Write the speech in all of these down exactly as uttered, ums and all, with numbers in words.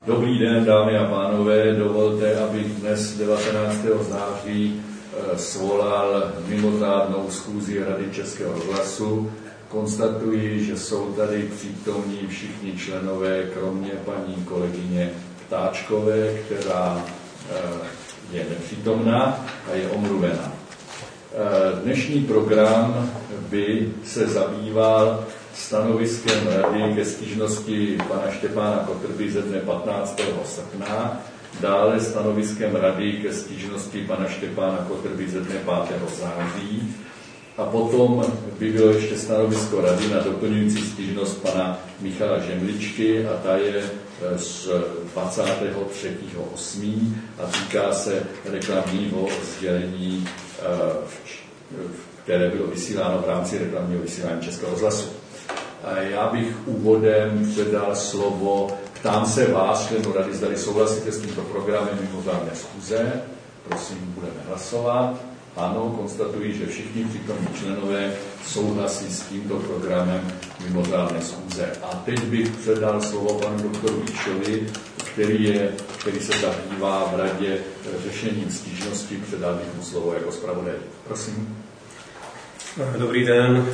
Dobrý den, dámy a pánové, dovolte, abych dnes devatenáctého září svolal mimořádnou schůzi Rady Českého rozhlasu. Konstatuji, že jsou tady přítomní všichni členové, kromě paní kolegyně Ptáčkové, která je nepřítomná a je omluvena. Dnešní program by se zabýval stanoviskem Rady ke stížnosti pana Štěpána Kotrby ze dne patnáctého srpna, dále stanoviskem Rady ke stížnosti pana Štěpána Kotrby ze dne pátého září a potom by bylo ještě stanovisko Rady na doplňující stížnost pana Michala Žemličky a ta je z dvacátého třetího osmého a týká se reklamního sdělení, které bylo vysíláno v rámci reklamního vysílání Českého rozhlasu. Já bych úvodem předal slovo, ptám se vás, členů Rady, zdali souhlasíte s tímto programem mimořádné schůze. Prosím, budeme hlasovat. Ano, konstatuji, že všichni přítomní členové souhlasí s tímto programem mimořádné schůze. A teď bych předal slovo panu doktoru Výšovi, který, je, který se zabývá v Radě řešením stížností. Předal bych mu slovo jako zpravodaj. Prosím. Dobrý den.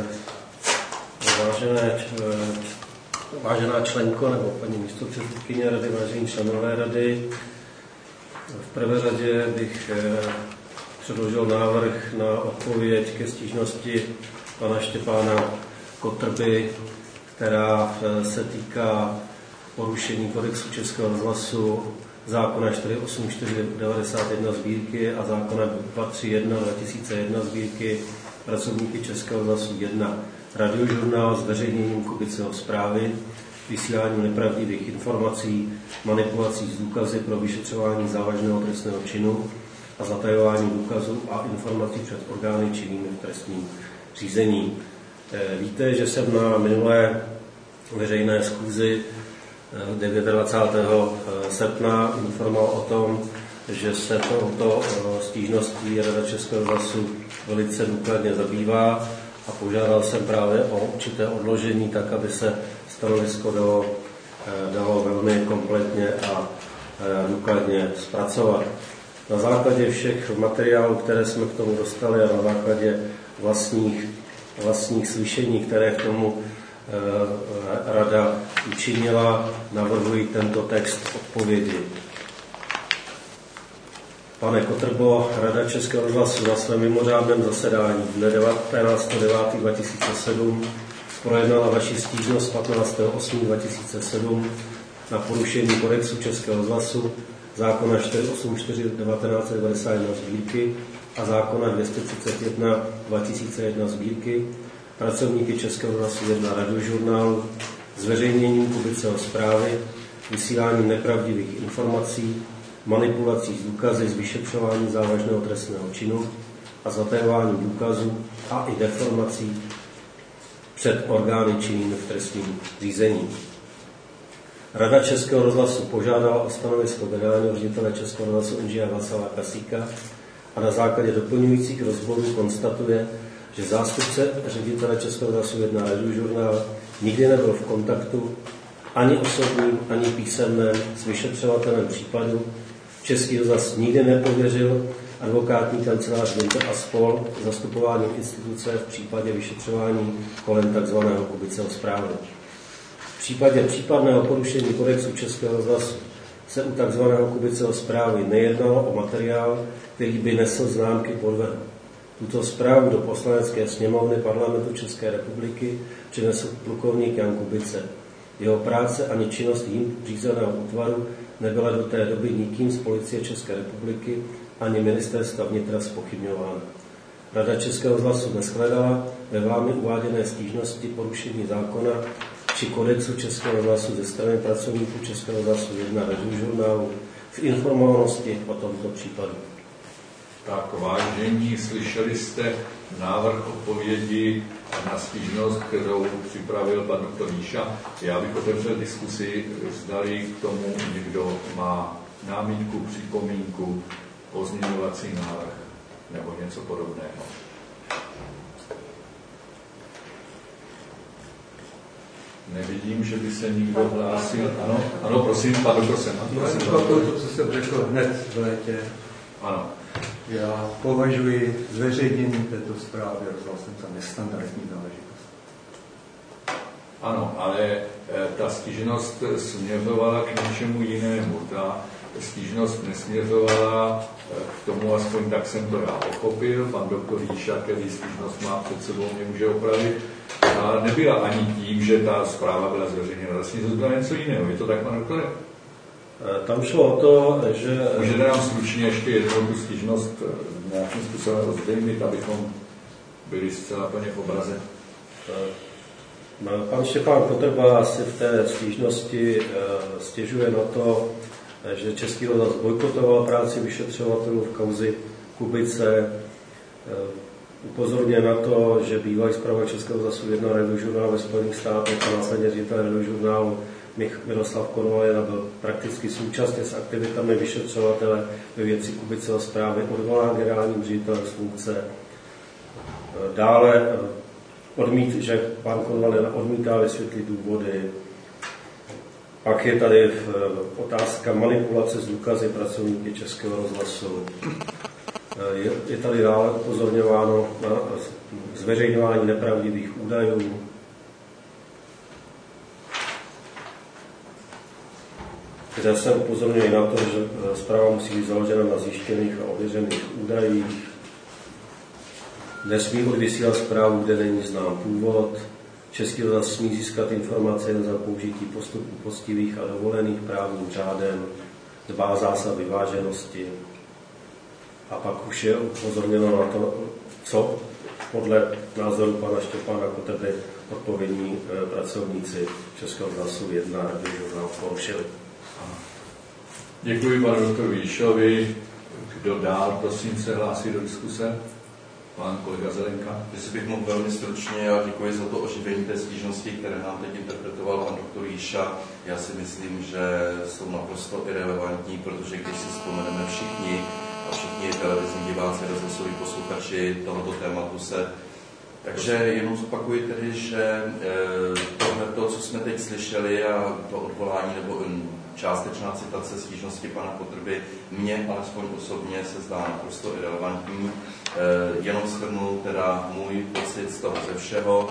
Vážené, vážená členko nebo paní místopředsedkyně Rady, vážení členové Rady, v prvé řadě bych předložil návrh na odpověď ke stížnosti pana Štěpána Kotrby, která se týká porušení kodexu Českého rozhlasu, zákona čtyři osm čtyři devadesát jedna sbírky a zákona dvě tři jedna dva tisíce jedna sbírky pracovníky Českého rozhlasu jedna. Radiožurnál, zveřejněním Kubiceho zprávy, vysíláním nepravdivých informací, manipulací s důkazy pro vyšetřování závažného trestného činu a zatajování důkazů a informací před orgány činnými v trestním řízení. Víte, že jsem na minulé veřejné schůzi dvacátého devátého srpna informoval o tom, že se touto stížností Rada Českého rozhlasu velice důkladně zabývá a požádal jsem právě o určité odložení, tak aby se stanovisko dalo, dalo velmi kompletně a důkladně zpracovat. Na základě všech materiálů, které jsme k tomu dostali a na základě vlastních, vlastních slyšení, které k tomu Rada učinila, navrhuji tento text odpovědi. Pane Kotrbo, Rada Českého rozhlasu na svém mimořádném zasedání dne devatenáctého devátého dva tisíce sedm projednala vaši stížnost patnáctého osmého dva tisíce sedm na porušení kodexu Českého rozhlasu, zákona čtyři osm čtyři devatenáct devadesát jedna sbírky a zákona dvě stě třicet jedna dva tisíce jedna sbírky, pracovníky Českého rozhlasu jedna radiožurnálu, zveřejněním Kubiceho zprávy, vysíláním nepravdivých informací, manipulací s důkazy z vyšetřování závažného trestného činu a zatajování důkazů a i deformací před orgány činnými v trestním řízení. Rada Českého rozhlasu požádala o stanovisko generálního ředitele Českého rozhlasu inženýra Václava Kasíka a na základě doplňujících rozborů konstatuje, že zástupce ředitele Českého rozhlasu jedna radiožurnál nikdy nebyl v kontaktu ani osobním, ani písemném s vyšetřovatelem případu. Český rozhlas nikdy nepověřil advokátní kancelář Winter a spol. zastupováním instituce v případě vyšetřování kolem tzv. Kubiceho zprávy. V případě případného porušení kodexu Českého rozhlasu se u tzv. Kubiceho zprávy nejednalo o materiál, který by nesl známky podvodu. Tuto zprávu do Poslanecké sněmovny Parlamentu České republiky přinesl plukovník Jan Kubice. Jeho práce ani činnost jím řízeného útvaru nebyla do té doby nikým z Policie České republiky ani ministerstva vnitra zpochybňována. Rada Českého rozhlasu neshledala ve vámi uváděné stížnosti porušení zákona či kodexu Českého rozhlasu ze strany pracovníků Českého rozhlasu jedna radiožurnálu v informovanosti o tomto případu. Tak vážení, slyšeli jste návrh odpovědi na stížnost, kterou připravil pan doktor Výša. Já bych otevřel diskusi, zdali k tomu někdo má námitku, připomínku, pozměňovací návrh nebo něco podobného. Nevidím, že by se nikdo hlásil. Ano, ano, prosím, pan doktor Seman. To, co jsem řekl hned v létě. Ano. Já považuji zveřejnění této zprávy rozhlasem za nestandardní záležitost. Ano, ale e, ta stížnost směřovala k něčemu jinému. Ta stížnost nesměřovala e, k tomu, aspoň tak jsem to já pochopil. Pan doktor Jíša, který stížnost má před sebou, mě může opravit. A nebyla ani tím, že ta zpráva byla zveřejněna. Vlastně to byla něco jiného. Je to tak, pan doktore? Tam šlo o to, že... Můžete nám stručně ještě jednou tu stížnost nějakým způsobem rozdělit, abychom byli zcela plně v obraze. Pan Štěpán Kotrba si v té stížnosti stěžuje na to, že Český rozhlas bojkotoval práci vyšetřovatelů v kauzi Kubice. Upozorňuje na to, že bývalý zpravodaj Českého rozhlasu jedna radiožurnál ve Spojených státech a následně ředitel radiožurnálu Miroslav Konvalina byl prakticky současně s aktivitami vyšetřovatele ve věci Kubiceho zprávy odvolán generálním ředitelem z funkce. Dále odmít, že pan Konvalina odmítá vysvětlit důvody. Pak je tady otázka manipulace s důkazy pracovníky Českého rozhlasu. Je, je tady dále upozorňováno na zveřejňování nepravdivých údajů. Kde se upozorňuje na to, že zpráva musí být založena na zjištěných a ověřených údajích. Nesmí odvysílat zprávu, kde není znám původ. Český rozhlas smí získat informace jen za použití postupů poctivých a dovolených právním řádem, dbá zásad vyváženosti. A pak už je upozorněno na to, co podle názoru pana Štěpána Kotrby odpovědní pracovníci Českého rozhlasu jedna radiožurnál porušili. Děkuji panu doktoru Jíšovi. Kdo dál, prosím, se hlásí do diskuse? Pan kolega Zelenka. Jestli bych mohl velmi stručně, a děkuji za to oživení té stížnosti, které nám teď interpretoval pan doktor Jíša. Já si myslím, že jsou naprosto irelevantní, protože když si vzpomeneme všichni, a všichni televizní diváci, rozhlasoví posluchači tohoto tématu se. Takže jenom zopakuji tedy, že tohle to, co jsme teď slyšeli, a to odvolání nebo částečná citace stížnosti pana Kotrby, mně alespoň osobně se zdá naprosto irelevantní. Jenom shrnu teda můj pocit z toho ze všeho.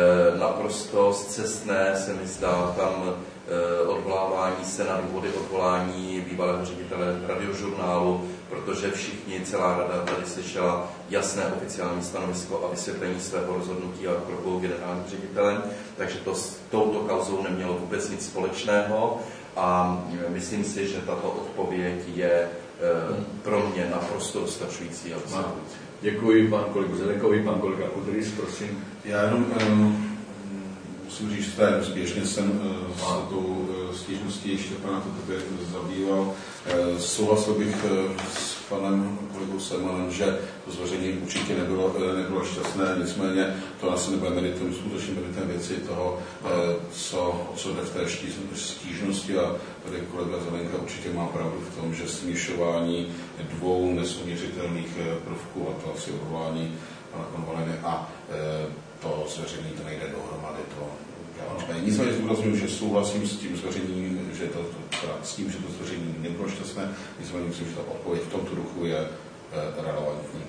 Naprosto scestné se mi zdá tam odvolávání se na důvody odvolání bývalého ředitele radiožurnálu, protože všichni, celá rada tady slyšela jasné oficiální stanovisko a vysvětlení svého rozhodnutí a kroku generálním ředitelem, takže to s touto kauzou nemělo vůbec nic společného a myslím si, že tato odpověď je pro mě naprosto dostačující a dostačující. Děkuji pan kolegu Zelenkovi, pan kolega Kudrys, prosím. Já jenom um, musím říct, že zběžně jsem uh, s tou uh, stížností ještě pana Kotrby zabýval. Uh, souhlasil bych uh, s panem kolegou Semanem, že to zveřejnění určitě nebylo, uh, nebylo šťastné, nicméně to asi nebude meritum, skutečně meritum věci toho, uh, co, co jde v té stížnosti, a tady kolega Zelenka určitě má pravdu v tom, že směšování dvou nesouměřitelných prvků, a to asi odvolání pana Konvaliny a uh, to zveřejnění, to nejde dohromady, to dělám. Nicméně zdůrazňuji, že souhlasím s tím zveřejněním, že to, to, s tím, že to zveřejnění nebylo šťastné, nicméně myslím, že ta odpověď v tomto duchu je e, relevantní.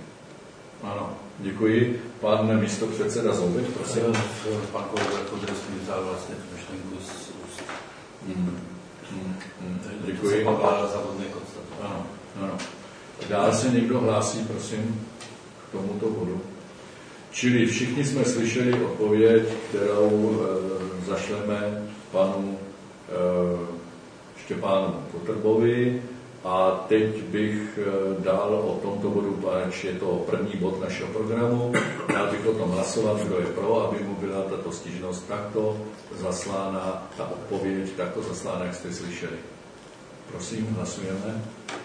Ano, děkuji. Pan místopředseda Zoubek, prosím. Pan kolega Kudrys mi vzal vlastně tu myšlenku z úst. Hmm. Hmm. Hmm. Děkuji. Pan závodný konstatuje. Ano, ano. Dál se někdo hlásí, prosím, k tomuto bodu. Čili všichni jsme slyšeli odpověď, kterou e, zašleme panu e, Štěpánu Kotrbovi, a teď bych e, dal o tomto bodu, pač je to první bod našeho programu, dal bych o tom hlasovat, kdo je pro, aby mu byla tato stížnost takto zaslána, ta odpověď takto zaslána, jak jste slyšeli. Prosím, hlasujeme.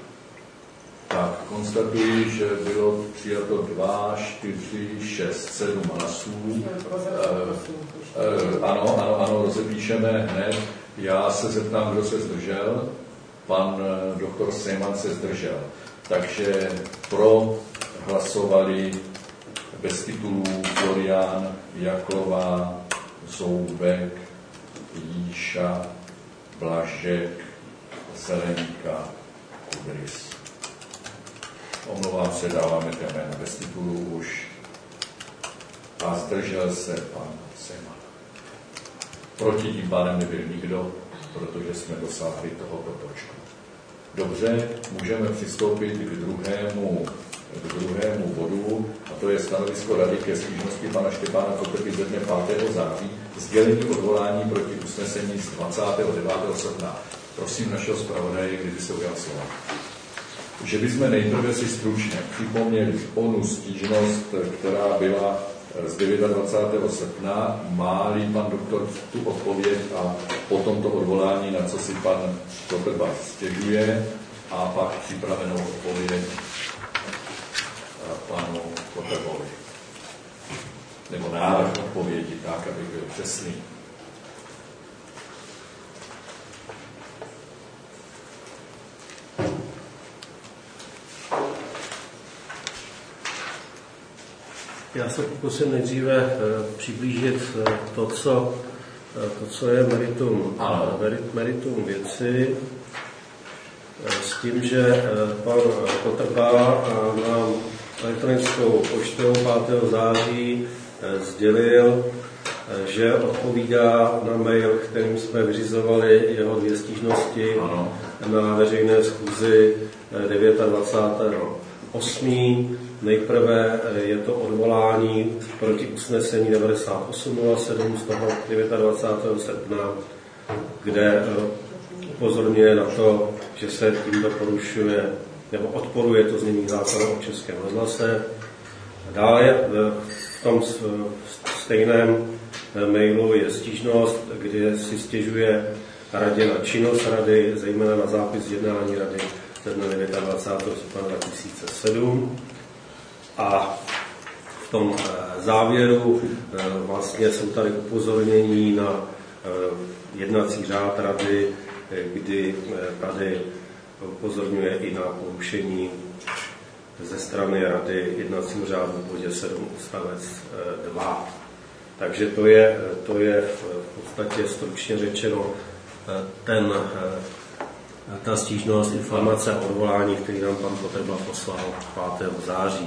Tak, konstatuji, že bylo přijato dva, čtyři, šest, sedm hlasů. E, e, ano, ano, ano, rozepíšeme hned. Já se zeptám, kdo se zdržel. Pan doktor Seman se zdržel. Takže pro hlasovali bez titulů Florián, Jaklová, Zoubek, Jíša, Blažek, Zelenka, Kudrys. Omlouvám se, dáváme té jména bez titulu už. A zdržel se pan Zeman. Proti tím pádem nebyl nikdo, protože jsme dosáhli tohoto počtu. Dobře, můžeme přistoupit k druhému, k druhému bodu, a to je stanovisko Rady ke stížnosti pana Štěpána Kotrby ze dne pátého září, sdělení odvolání proti usnesení z dvacátého devátého srpna. Prosím našeho zpravodaje, kdyby se ujal slova. Že bychom nejprve si stručně připomněli onu stížnost, která byla z dvacátého devátého srpna, má-li pan doktor tu odpověď a potom to odvolání, na co si pan Kotrba stěžuje, a pak připravenou odpověď panu Kotrbovi. Nebo návrh odpovědi, tak, aby byl přesný. Já se pokusím nejdříve přiblížit to, co, to, co je meritum, meritum věci, s tím, že pan Kotrba nám elektronickou poštou pátého září sdělil, že odpovídá na mail, kterým jsme vyřizovali jeho dvě stížnosti ano. na veřejné schůzi dvacátého devátého osmého Nejprve je to odvolání proti usnesení devadesát osm nula sedm z toho dvacátého devátého srpna, kde upozorňuje na to, že se tímto porušuje nebo odporuje to znění zákona o Českém rozhlase. Dále v tom stejném mailu je stížnost, kde si stěžuje radě na činnost rady, zejména na zápis jednání rady ze dne dvacátého devátého srpna dva tisíce sedm. A v tom závěru vlastně jsou tady upozornění na jednací řád rady, kdy tady upozorňuje i na porušení ze strany rady jednacího řádu v bodě sedm odstavec dva. Takže to je, to je v podstatě stručně řečeno ten, ta stížnost, informace a odvolání, který nám pan Kotrba poslal pátého září.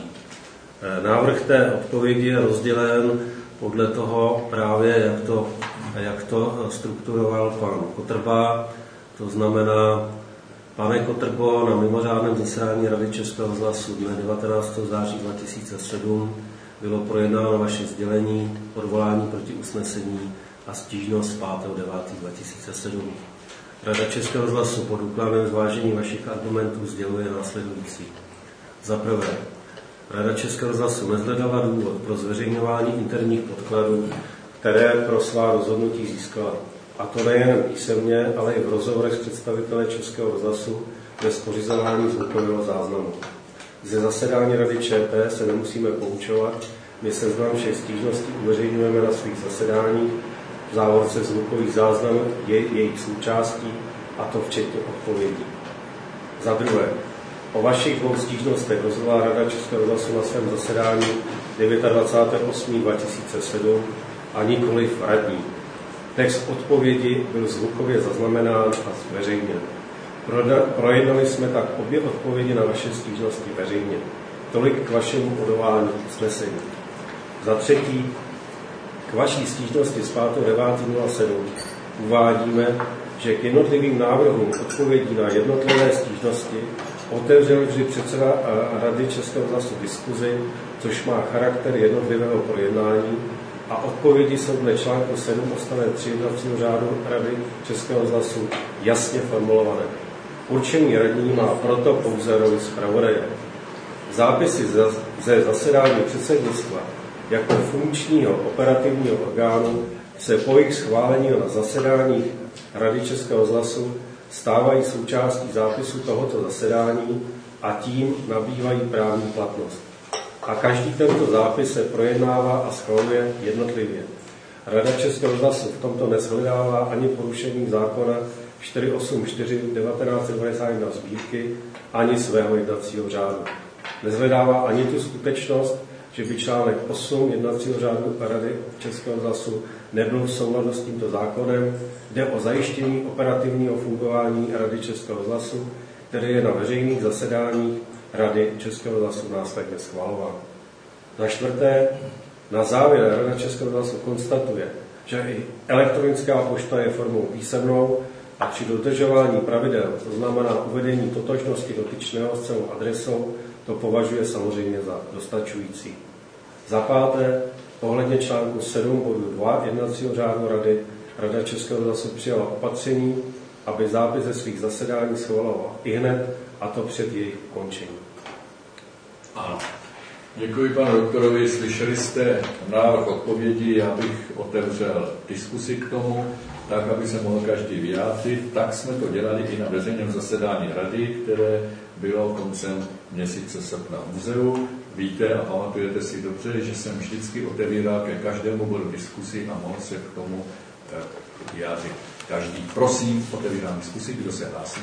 Návrh té odpovědi je rozdělen podle toho právě, jak to, jak to strukturoval pan Kotrba. To znamená, pane Kotrbo, na mimořádném zasedání Rady Českého rozhlasu dne devatenáctého září dva tisíce sedm bylo projednáno vaše sdělení, odvolání proti usnesení a stížnost pátého devátého dva tisíce sedm. Rada Českého rozhlasu po důkladném zvážení vašich argumentů sděluje následující. Za prvé, Rada Českého rozhlasu nezhledala důvod pro zveřejňování interních podkladů, které pro svá rozhodnutí získala. A to nejen písemně, ale i v rozhovorech s představiteli Českého rozhlasu bez pořizování zvukového záznamu. Ze zasedání Rady ČT se nemusíme poučovat, my seznam všech stížností uveřejňujeme na svých zasedáních, v závorce zvukových záznamů je jejich součástí, a to včetně odpovědí. Za druhé, o vašich dvou stížnostech rozhodla Rada Českého rozhlasu na svém zasedání dvacátého devátého osmého dva tisíce sedm a nikoliv radní. Text odpovědi byl zvukově zaznamenán a zveřejněn. Projednali jsme tak obě odpovědi na vaše stížnosti veřejně. Tolik k vašemu odvolání usnesení. Za třetí, k vaší stížnosti z pátého devátého sedm uvádíme, že k jednotlivým návrhům odpovědí na jednotlivé stížnosti otevřel vždy předseda Rady Českého rozhlasu diskuzi, což má charakter jednotlivého projednání, a odpovědi jsou dle článku sedm odstavec tři jednacího řádu Rady Českého rozhlasu jasně formulované. Určený radní má proto pouze roli zpravodaje. Zápisy ze zasedání předsednictva jako funkčního operativního orgánu se po jejich schválení na zasedáních Rady Českého rozhlasu stávají součástí zápisu tohoto zasedání a tím nabývají právní platnost. A každý tento zápis se projednává a schvaluje jednotlivě. Rada Českého rozhlasu v tomto neshledává ani porušení zákona čtyři osm čtyři devatenáct devadesát jedna sbírky, ani svého jednacího řádu. Nezhledává ani tu skutečnost, že by článek osm jednacího řádu Rady Českého rozhlasu nebyl v souladu s tímto zákonem. Jde o zajištění operativního fungování Rady Českého rozhlasu, který je na veřejných zasedáních Rady Českého rozhlasu následně schvalován. Za čtvrté, na závěr Rada Českého rozhlasu konstatuje, že i elektronická pošta je formou písemnou a při dodržování pravidel, to znamená uvedení totožnosti dotyčného s celou adresou, to považuje samozřejmě za dostačující. Za páté, ohledně článku sedm bodu dva jednacího řádu Rady, Rada Českého rozhlasu přijala opatření, aby zápis ze svých zasedání schvalovala ihned, a to před jejich ukončením. Ano. Děkuji panu doktorovi, slyšeli jste návrh odpovědi, já bych otevřel diskusi k tomu, tak, aby se mohl každý vyjádřit. Tak jsme to dělali i na veřejném zasedání rady, které bylo koncem měsíce srpna v muzeu. Víte a pamatujete si dobře, že jsem vždycky otevíral ke každému bodu diskusi a mohl se k tomu vyjádřit každý. Prosím, otevírám diskusi, kdo se hlásí.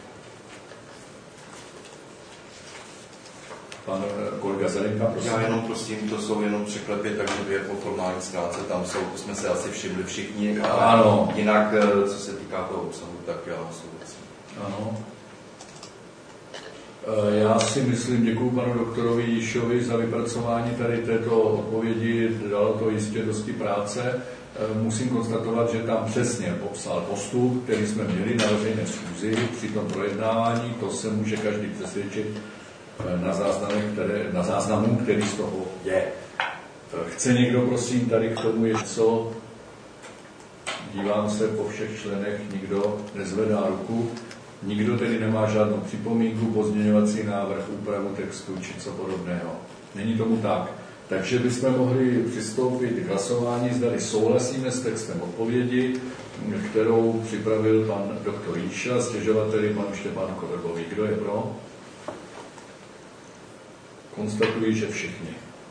Pan kolega Zelenka, prosím. Já jenom prosím, to jsou jenom překlepy, takže dvě po formální stránce tam jsou, to jsme se asi všimli všichni, ale ano. Jinak, co se týká toho obsahu, tak já souhlasím. Ano. Já si myslím, děkuji panu doktorovi Jíšovi za vypracování tady této odpovědi, dalo to jistě dosti práce. Musím konstatovat, že tam přesně popsal postup, který jsme měli na veřejné schůzi při tom projednávání, to se může každý přesvědčit na, které, na záznamu, který z toho je. Chce někdo, prosím, tady k tomu něco? Dívám se po všech členech, nikdo nezvedá ruku. Nikdo tedy nemá žádnou připomínku, pozměňovací návrh, úpravu textu či co podobného. Není tomu tak. Takže bychom mohli přistoupit k hlasování, zdali souhlasíme s textem odpovědi, kterou připravil pan doktor Jíša, stěžovateli panu Štěpánu Kovrbovi. Kdo je pro? Konstatuji, že všichni.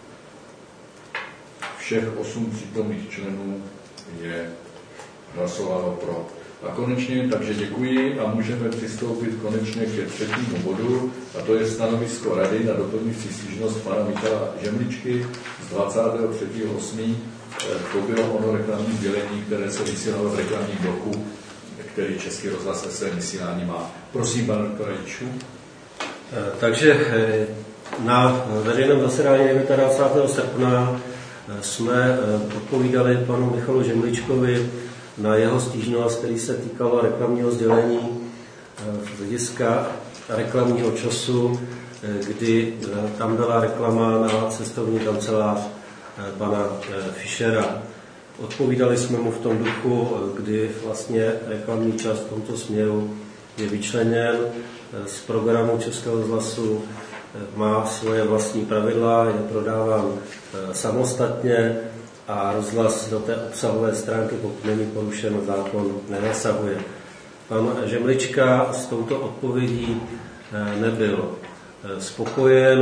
Všech osm přítomných členů je hlasovalo pro. A konečně, takže děkuji a můžeme přistoupit konečně ke třetímu bodu, a to je stanovisko Rady na doplňující stížnost pana Michala Žemličky z dvacátého třetího osmého To bylo ono reklamní sdělení, které se vysílalo v reklamním bloku, který Český rozhlas ve svém vysílání má. Prosím, pane doktora Jíčku. Takže na veřejném zasedání dvacátého devátého srpna jsme odpovídali panu Michalu Žemličkovi na jeho stížnost, který se týkalo reklamního sdělení z hlediska reklamního času, kdy tam byla reklama na cestovní kancelář pana Fischera. Odpovídali jsme mu v tom duchu, kdy vlastně reklamní čas v tomto směru je vyčleněn z programu Českého rozhlasu, má svoje vlastní pravidla, je prodáván samostatně a rozhlas do té obsahové stránky, pokud není porušen zákon, nezasahuje. Pan Žemlička s touto odpovědí nebyl spokojen.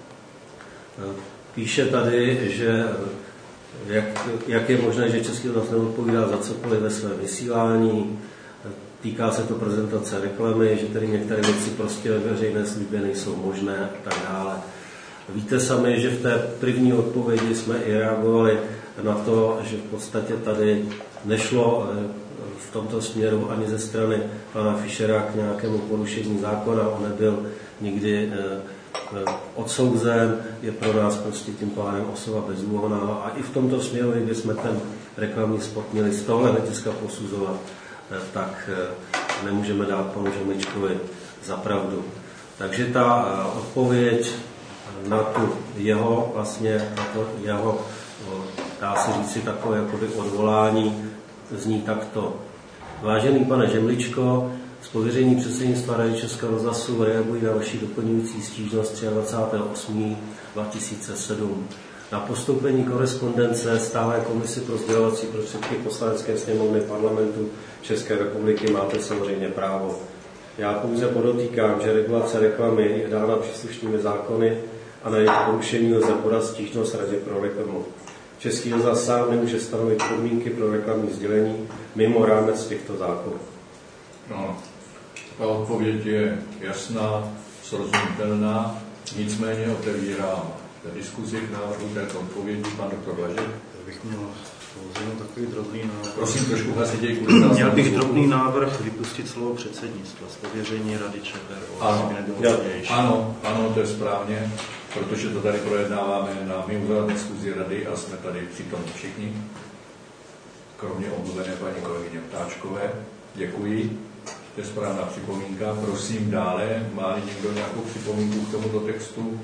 Píše tady, že jak, jak je možné, že Český rozhlas neodpovídá za cokoliv ve svém vysílání. Týká se to prezentace reklamy, že tady některé věci prostě ve veřejné službě nejsou možné a tak dále. Víte sami, že v té první odpovědi jsme i reagovali na to, že v podstatě tady nešlo v tomto směru ani ze strany pana Fischera k nějakému porušení zákona. On nebyl nikdy odsouzen, je pro nás prostě tím pádem osoba bezúhonná. A i v tomto směru, kdy jsme ten reklamní spot měli z tohle hlediska posuzovat, tak nemůžeme dát panu Žemličkovi za pravdu. Takže ta odpověď na tu jeho, vlastně na to jeho, dá se říci takové jakoby odvolání, zní takto. Vážený pane Žemličko, z pověření předsednictva Rady Českého rozhlasu reagují na vaši doplňující stížnost dvacátého osmého třetího dva tisíce sedm. Na postoupení korespondence Stálé komisi pro sdělovací prostředky Poslanecké sněmovny Parlamentu České republiky máte samozřejmě právo. Já pouze podotýkám, že regulace reklamy je dána příslušnými zákony a na jejich porušení lze podat stížnost Radě pro reklamu. Český rozhlas sám nemůže stanovit podmínky pro reklamní sdělení mimo rámec těchto zákonů. No, ta odpověď je jasná, srozumitelná, nicméně otevírám diskuzi k návrhu této odpovědi pan doktor Blažek. Já bych měl jenom takový drobný návrh. Prosím, trošku hlasitěji kvůli nás. Měl bych drobný návrh vypustit slovo předsednictva z pověření Rady ČPO. Ano, ano, ano, to je správně, protože to tady projednáváme na mimořádné schůzi Rady a jsme tady přítomní všichni, kromě omluvené paní kolegyně Ptáčkové. Děkuji. To je správná připomínka. Prosím dále, má někdo nějakou připomínku k tomuto textu?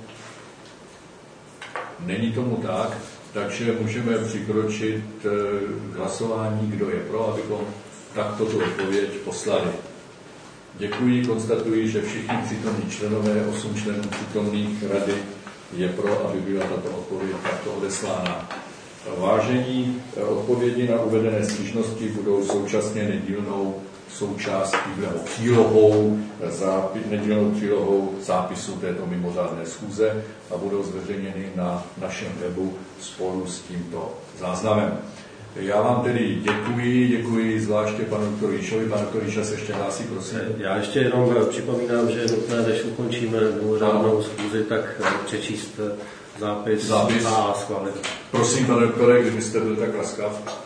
Není tomu tak, takže můžeme přikročit k hlasování, kdo je pro, abychom takto tu odpověď poslali. Děkuji, konstatuji, že všichni přítomní členové, osm členů přítomných rady je pro, aby byla tato odpověď takto odeslána. Vážení, odpovědi na uvedené stížnosti budou současně nedílnou součástí nebo přílohou, zápis, nedílnou přílohou zápisu této mimořádné schůze a budou zveřejněny na našem webu spolu s tímto záznamem. Já vám tedy děkuji, děkuji zvláště panu doktoru Jíšovi. Pan doktor Jíša se ještě hlásí, prosím. Já ještě jenom připomínám, že je nutné, než ukončíme mimořádnou schůzi, tak přečíst zápis, zápis. A schválit. Prosím, pane doktore, kdybyste byl tak laskav.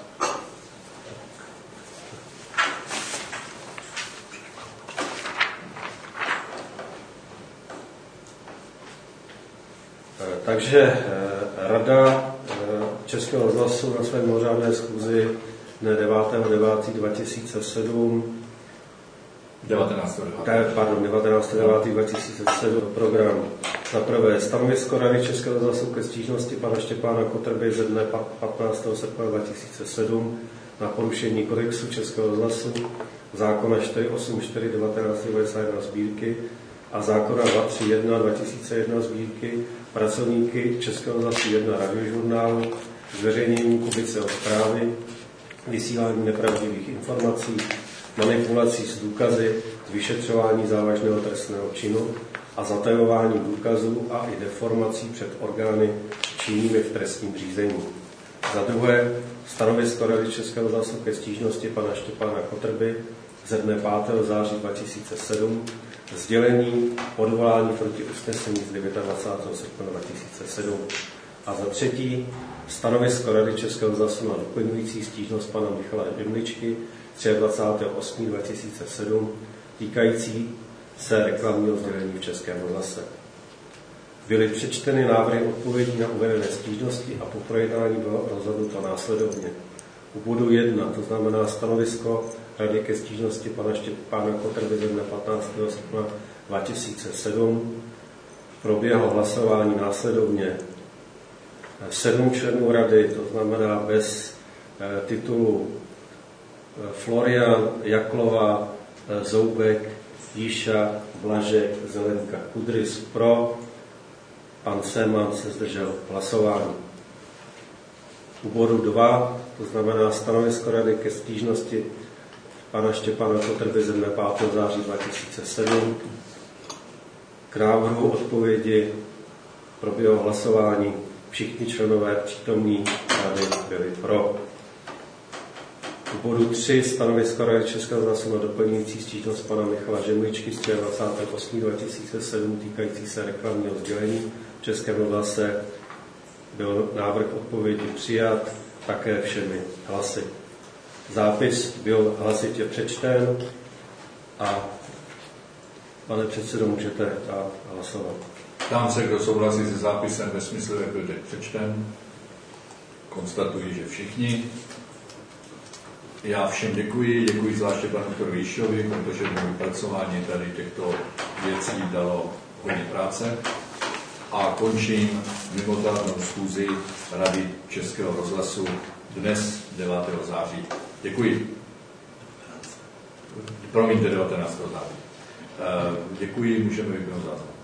Takže Rada Českého rozhlasu na své mimořádné schůzi dne devátého devátého dva tisíce sedm devatenáctého devátého dva tisíce sedm program. Za prvé stanovisko Rady Českého rozhlasu ke stížnosti pana Štěpána Kotrby ze dne patnáctého srpna dva tisíce sedm na porušení kodexu Českého rozhlasu, zákona čtyři osm čtyři devatenáct devadesát jedna sbírky a zákona dva tři jedna dva tisíce jedna sbírky, pracovníky Českého rozhlasu jedna radiožurnálu, zveřejnění kubice o zprávy, vysílání nepravdivých informací, manipulací s důkazy, vyšetřování závažného trestného činu a zatajování důkazů a i deformací před orgány činnými v trestním řízení. Za druhé, stanovisko Rady Českého rozhlasu ke stížnosti pana Štěpána Kotrby ze dne pátého září dva tisíce sedm, sdělení odvolání proti usnesení z dvacátého devátého srpna dva tisíce sedm. A za třetí, stanovisko Rady Českého rozhlasu na doplňující stížnost pana Michala Jemličky dvacátého třetího osmého dva tisíce sedm týkající se reklamního sdělení v Českém rozhlase. Byly přečteny návrhy odpovědí na uvedené stížnosti a po projednání bylo rozhodnuto následovně. U bodu jedna, to znamená stanovisko Rady ke stížnosti pana Štěpána Kotrby ze dne patnáctého srpna dva tisíce sedm, proběhlo hlasování následovně. Sedm členů rady, to znamená bez e, titulu e, Florian, Jaklova, e, Zoubek, Jíša, Blažek, Zelenka, Kudrys pro, pan Seman se zdržel hlasování. U bodu dva, to znamená stanovisko rady ke stížnosti pana Štěpána Kotrby ze dne pátého září dva tisíce sedm, k návrhu odpovědi proběhlo hlasování. Všichni členové přítomní rady byli pro. U bodu tři stanovisko Rady Českého rozhlasu na doplňující stížnost pana Michala Žemličky z dvacátého osmého dva tisíce sedm týkající se reklamního sdělení v Českém rozhlase byl návrh odpovědi přijat také všemi hlasy. Zápis byl hlasitě přečten a pane předsedo, můžete dát hlasovat. Ptám se, kdo souhlasí se zápisem ve smyslu, jak byl teď přečten. Konstatuji, že všichni. Já všem děkuji, děkuji zvláště panu doktoru Jíšovi, protože mu vypracování tady těchto věcí dalo hodně práce. A končím mimořádnou schůzi Rady Českého rozhlasu dnes devátého září. Děkuji. Promiňte, devatenáctého září. Děkuji, můžeme vypnout záznam.